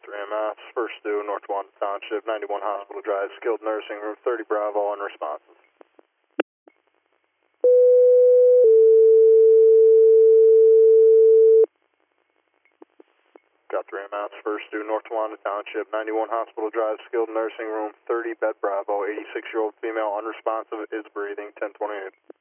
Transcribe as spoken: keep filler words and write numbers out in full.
three M S, first due, North Wanda Township, ninety-one Hospital Drive, skilled nursing room, thirty Bravo, unresponsive. Got three M S, first due, North Wanda Township, ninety-one Hospital Drive, skilled nursing room, thirty Bed Bravo, eighty-six-year-old female, unresponsive, is breathing, ten twenty-eight.